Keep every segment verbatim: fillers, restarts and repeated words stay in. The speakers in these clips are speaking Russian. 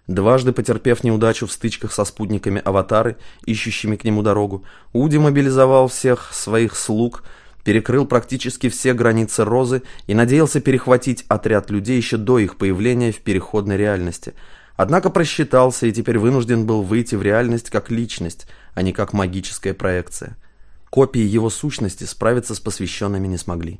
Дважды потерпев неудачу в стычках со спутниками Аватары, ищущими к нему дорогу, Уди мобилизовал всех своих слуг, перекрыл практически все границы Розы и надеялся перехватить отряд людей еще до их появления в переходной реальности. Однако просчитался и теперь вынужден был выйти в реальность как личность, а не как магическая проекция. Копии его сущности справиться с посвященными не смогли.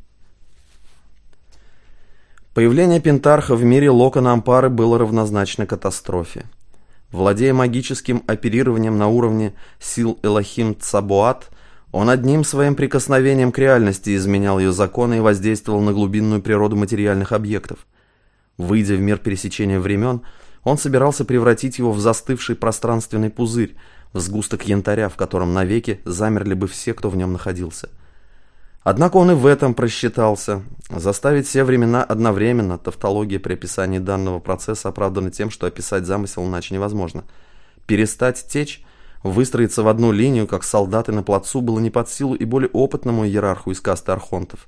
Появление Пентарха в мире Локона Ампары было равнозначно катастрофе. Владея магическим оперированием на уровне сил Элохим Цабоат, он одним своим прикосновением к реальности изменял ее законы и воздействовал на глубинную природу материальных объектов. Выйдя в мир пересечения времен, он собирался превратить его в застывший пространственный пузырь, в сгусток янтаря, в котором навеки замерли бы все, кто в нем находился. Однако он и в этом просчитался. Заставить все времена одновременно, тавтология при описании данного процесса оправдана тем, что описать замысел иначе невозможно. Перестать течь, выстроиться в одну линию, как солдаты на плацу, было не под силу и более опытному иерарху из касты архонтов.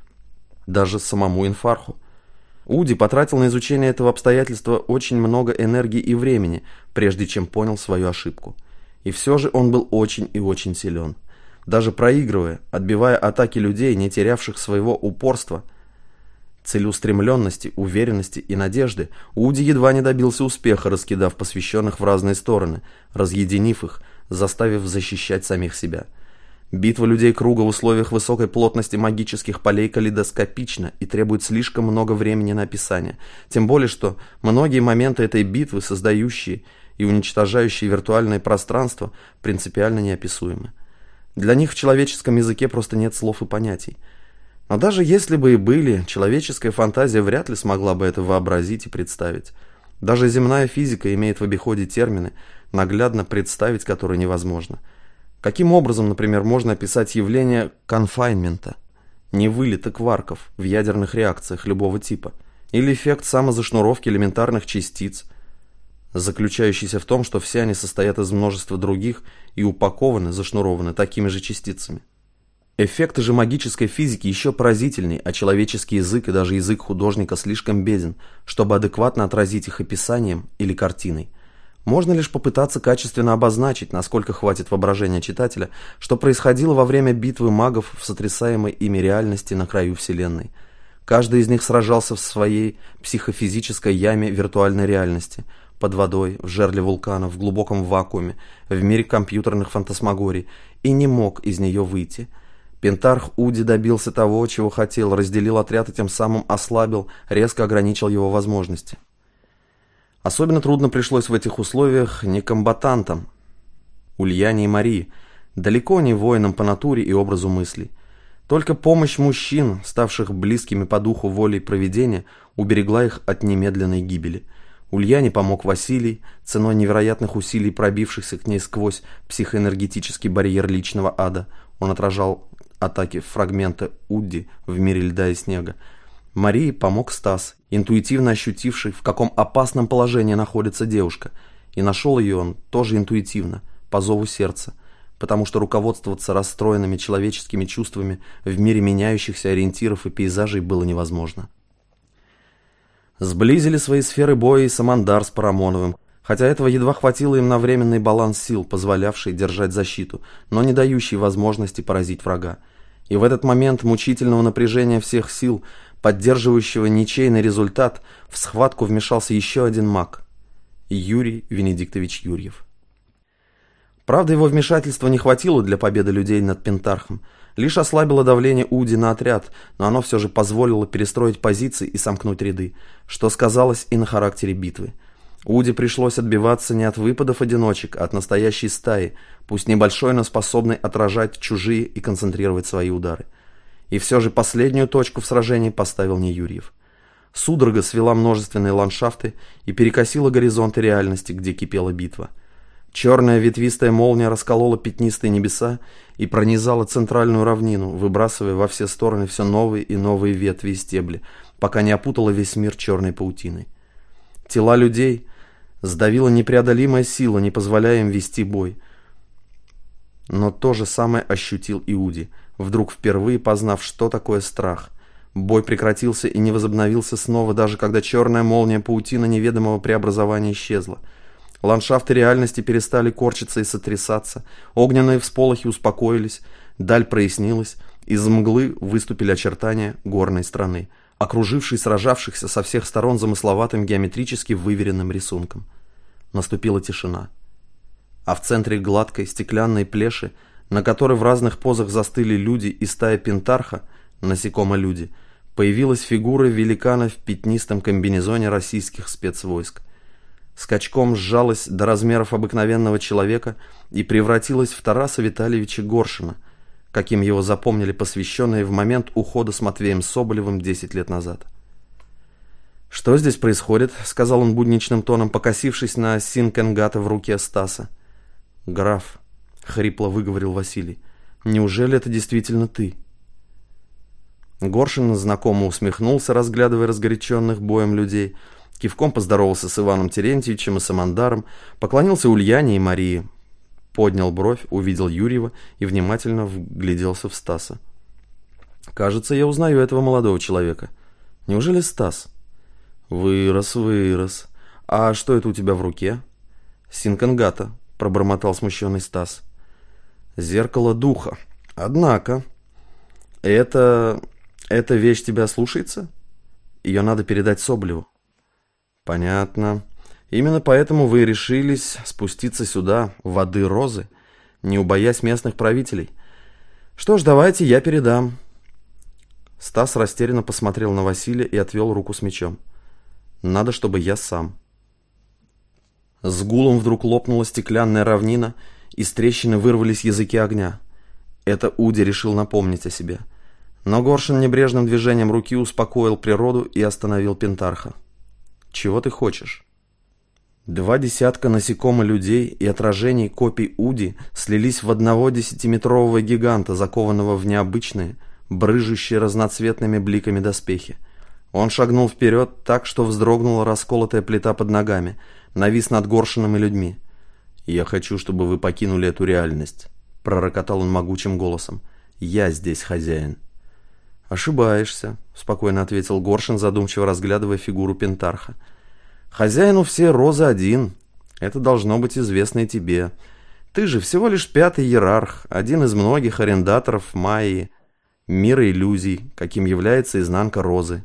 Даже самому Инфарху. Уди потратил на изучение этого обстоятельства очень много энергии и времени, прежде чем понял свою ошибку. И все же он был очень и очень силен. Даже проигрывая, отбивая атаки людей, не терявших своего упорства, целеустремленности, уверенности и надежды, Уди едва не добился успеха, раскидав посвященных в разные стороны, разъединив их, заставив защищать самих себя. Битва людей круга в условиях высокой плотности магических полей калейдоскопична и требует слишком много времени на описание, тем более что многие моменты этой битвы, создающие и уничтожающие виртуальное пространство, принципиально неописуемы. Для них в человеческом языке просто нет слов и понятий. Но даже если бы и были, человеческая фантазия вряд ли смогла бы это вообразить и представить. Даже земная физика имеет в обиходе термины, наглядно представить которые невозможно. Каким образом, например, можно описать явление конфайнмента, невылета кварков в ядерных реакциях любого типа, или эффект самозашнуровки элементарных частиц, заключающийся в том, что все они состоят из множества других и упакованы, зашнурованы такими же частицами. Эффекты же магической физики еще поразительней, а человеческий язык и даже язык художника слишком беден, чтобы адекватно отразить их описанием или картиной. Можно лишь попытаться качественно обозначить, насколько хватит воображения читателя, что происходило во время битвы магов в сотрясаемой ими реальности на краю Вселенной. Каждый из них сражался в своей психофизической яме виртуальной реальности, под водой, в жерле вулкана, в глубоком вакууме, в мире компьютерных фантасмагорий, и не мог из нее выйти. Пентарх Уди добился того, чего хотел, разделил отряд и тем самым ослабил, резко ограничил его возможности. Особенно трудно пришлось в этих условиях некомбатантам, Ульяне и Марии, далеко не воинам по натуре и образу мыслей. Только помощь мужчин, ставших близкими по духу волей провидения, уберегла их от немедленной гибели. Ульяне помог Василий, ценой невероятных усилий пробившихся к ней сквозь психоэнергетический барьер личного ада. Он отражал атаки фрагмента Удди в мире льда и снега. Марии помог Стас, интуитивно ощутивший, в каком опасном положении находится девушка. И нашел ее он тоже интуитивно, по зову сердца, потому что руководствоваться расстроенными человеческими чувствами в мире меняющихся ориентиров и пейзажей было невозможно. Сблизили свои сферы боя и Самандар с Парамоновым, хотя этого едва хватило им на временный баланс сил, позволявший держать защиту, но не дающий возможности поразить врага. И в этот момент мучительного напряжения всех сил, поддерживающего ничейный результат, в схватку вмешался еще один маг – Юрий Венедиктович Юрьев. Правда, его вмешательства не хватило для победы людей над Пентархом, лишь ослабило давление Уди на отряд, но оно все же позволило перестроить позиции и сомкнуть ряды, что сказалось и на характере битвы. Уди пришлось отбиваться не от выпадов одиночек, а от настоящей стаи, пусть небольшой, но способной отражать чужие и концентрировать свои удары. И все же последнюю точку в сражении поставил не Юрьев. Судорога свела множественные ландшафты и перекосила горизонты реальности, где кипела битва. Черная ветвистая молния расколола пятнистые небеса и пронизала центральную равнину, выбрасывая во все стороны все новые и новые ветви и стебли, пока не опутала весь мир черной паутиной. Тела людей сдавила непреодолимая сила, не позволяя им вести бой. Но то же самое ощутил Иуди, вдруг впервые познав, что такое страх. Бой прекратился и не возобновился снова, даже когда черная молния паутина неведомого преобразования исчезла. Ландшафты реальности перестали корчиться и сотрясаться, огненные всполохи успокоились, даль прояснилась, из мглы выступили очертания горной страны, окружившей сражавшихся со всех сторон замысловатым геометрически выверенным рисунком. Наступила тишина. А в центре гладкой стеклянной плеши, на которой в разных позах застыли люди и стая пентарха, насекомо-люди, появилась фигура великана в пятнистом комбинезоне российских спецвойск. Скачком сжалась до размеров обыкновенного человека и превратилась в Тараса Витальевича Горшина, каким его запомнили посвященные в момент ухода с Матвеем Соболевым десять лет назад. «Что здесь происходит?» — сказал он будничным тоном, покосившись на Синкенгата в руке Стаса. «Граф», — хрипло выговорил Василий, — «неужели это действительно ты?» Горшин знакомо усмехнулся, разглядывая разгоряченных боем людей, кивком поздоровался с Иваном Терентьевичем и Самандаром, поклонился Ульяне и Марии, поднял бровь, увидел Юрьева и внимательно вгляделся в Стаса. «Кажется, я узнаю этого молодого человека. Неужели Стас?» «Вырос, вырос. А что это у тебя в руке?» «Синкенгата», — пробормотал смущенный Стас. «Зеркало духа. Однако, это... эта вещь тебя слушается? Ее надо передать Соболеву». «Понятно. Именно поэтому вы решились спуститься сюда, в воды Розы, не убоясь местных правителей. Что ж, давайте я передам». Стас растерянно посмотрел на Василия и отвел руку с мечом. «Надо, чтобы я сам». С гулом вдруг лопнула стеклянная равнина, из трещины вырвались языки огня. Это Уди решил напомнить о себе. Но Горшин небрежным движением руки успокоил природу и остановил Пентарха. «Чего ты хочешь?» Два десятка насекомо-людей и отражений копий Уди слились в одного десятиметрового гиганта, закованного в необычные, брыжущие разноцветными бликами доспехи. Он шагнул вперед так, что вздрогнула расколотая плита под ногами, навис над Горшином и людьми. «Я хочу, чтобы вы покинули эту реальность», — пророкотал он могучим голосом. «Я здесь хозяин». «Ошибаешься», — спокойно ответил Горшин, задумчиво разглядывая фигуру Пентарха. «Хозяин у всей Розы один. Это должно быть известно и тебе. Ты же всего лишь пятый иерарх, один из многих арендаторов Майи, мира иллюзий, каким является изнанка Розы».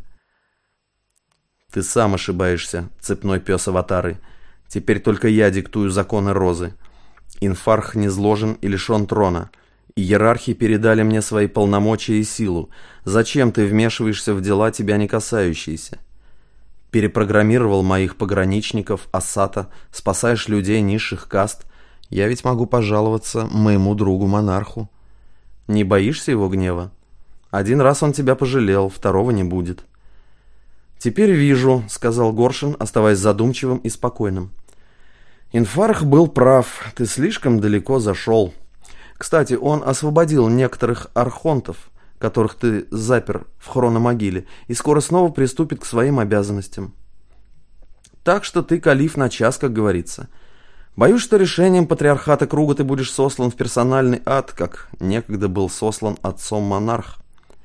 «Ты сам ошибаешься, цепной пес Аватары. Теперь только я диктую законы Розы. Инфарх низложен и лишен трона. Иерархи передали мне свои полномочия и силу. Зачем ты вмешиваешься в дела, тебя не касающиеся? Перепрограммировал моих пограничников, Ассата, спасаешь людей низших каст. Я ведь могу пожаловаться моему другу-монарху. Не боишься его гнева? Один раз он тебя пожалел, второго не будет». «Теперь вижу», — сказал Горшин, оставаясь задумчивым и спокойным. «Инфарх был прав, ты слишком далеко зашел. Кстати, он освободил некоторых архонтов, которых ты запер в хрономогиле, и скоро снова приступит к своим обязанностям. Так что ты калиф на час, как говорится. Боюсь, что решением патриархата круга ты будешь сослан в персональный ад, как некогда был сослан отцом монарх.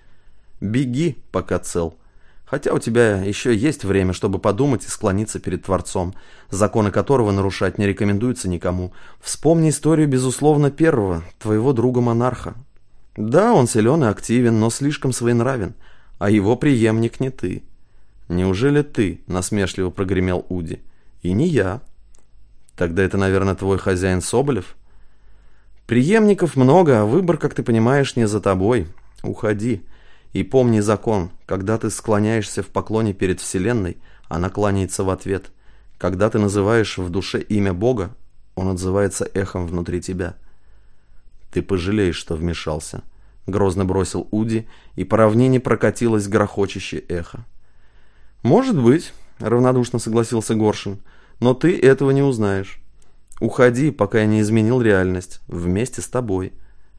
Беги, пока цел. Хотя у тебя еще есть время, чтобы подумать и склониться перед Творцом, законы которого нарушать не рекомендуется никому. Вспомни историю, безусловно, первого, твоего друга-монарха. Да, он силен и активен, но слишком своенравен, а его преемник не ты». «Неужели ты?» — насмешливо прогремел Уди. «И не я». «Тогда это, наверное, твой хозяин Соболев?» «Преемников много, а выбор, как ты понимаешь, не за тобой. Уходи. И помни закон, когда ты склоняешься в поклоне перед Вселенной, она кланяется в ответ. Когда ты называешь в душе имя Бога, он отзывается эхом внутри тебя». «Ты пожалеешь, что вмешался», — грозно бросил Уди, и по равнине прокатилось грохочущее эхо. «Может быть», — равнодушно согласился Горшин, — «но ты этого не узнаешь. Уходи, пока я не изменил реальность, вместе с тобой».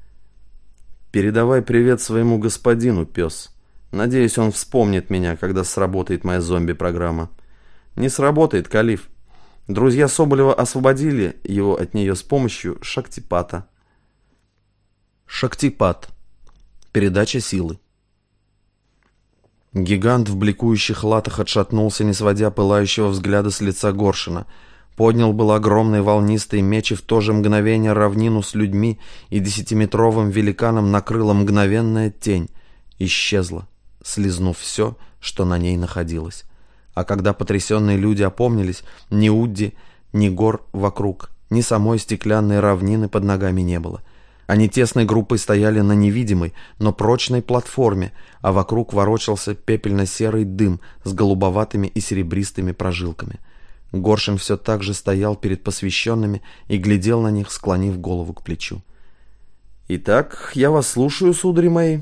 «Передавай привет своему господину, пес. Надеюсь, он вспомнит меня, когда сработает моя зомби-программа». «Не сработает, калиф. Друзья Соболева освободили его от нее с помощью Шактипата». Шактипат. Передача силы. Гигант в бликующих латах отшатнулся, не сводя пылающего взгляда с лица Горшина. Поднял был огромный волнистый меч, и в то же мгновение равнину с людьми и десятиметровым великаном накрыла мгновенная тень. Исчезла, слизнув все, что на ней находилось. А когда потрясенные люди опомнились, ни Удди, ни гор вокруг, ни самой стеклянной равнины под ногами не было. Они тесной группой стояли на невидимой, но прочной платформе, а вокруг ворочался пепельно-серый дым с голубоватыми и серебристыми прожилками. Горшин все так же стоял перед посвященными и глядел на них, склонив голову к плечу. «Итак, я вас слушаю, судари мои».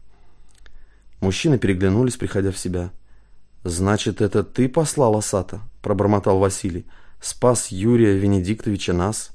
Мужчины переглянулись, приходя в себя. «Значит, это ты послал Асата?» — пробормотал Василий. «Спас Юрия Венедиктовича нас?»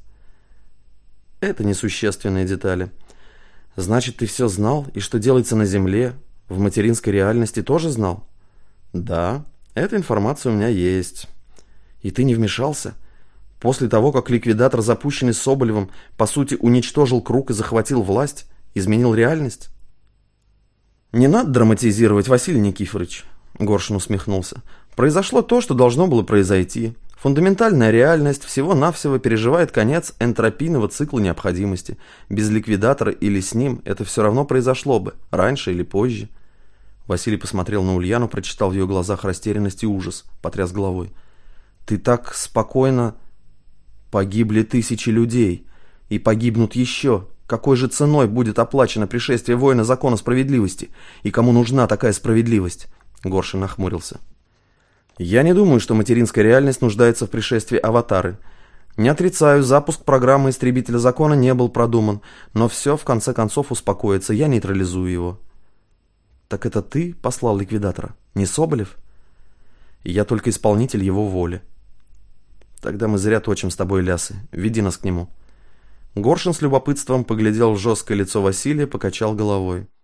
«Это несущественные детали. Значит, ты все знал, и что делается на земле, в материнской реальности тоже знал?» «Да, эта информация у меня есть». «И ты не вмешался? После того, как ликвидатор, запущенный Соболевым, по сути, уничтожил круг и захватил власть, изменил реальность?» «Не надо драматизировать, Василий Никифорович», — Горшин усмехнулся. «Произошло то, что должно было произойти. Фундаментальная реальность всего-навсего переживает конец энтропийного цикла необходимости. Без ликвидатора или с ним это все равно произошло бы, раньше или позже». Василий посмотрел на Ульяну, прочитал в ее глазах растерянность и ужас, потряс головой. «Ты так спокойно...» «Погибли тысячи людей, и погибнут еще. Какой же ценой будет оплачено пришествие воина закона справедливости? И кому нужна такая справедливость?» Горшин нахмурился. «Я не думаю, что материнская реальность нуждается в пришествии аватары. Не отрицаю, запуск программы истребителя закона не был продуман, но все в конце концов успокоится, я нейтрализую его». «Так это ты послал ликвидатора, не Соболев?» «Я только исполнитель его воли». «Тогда мы зря точим с тобой лясы. Веди нас к нему». Горшин с любопытством поглядел в жесткое лицо Василия, покачал головой.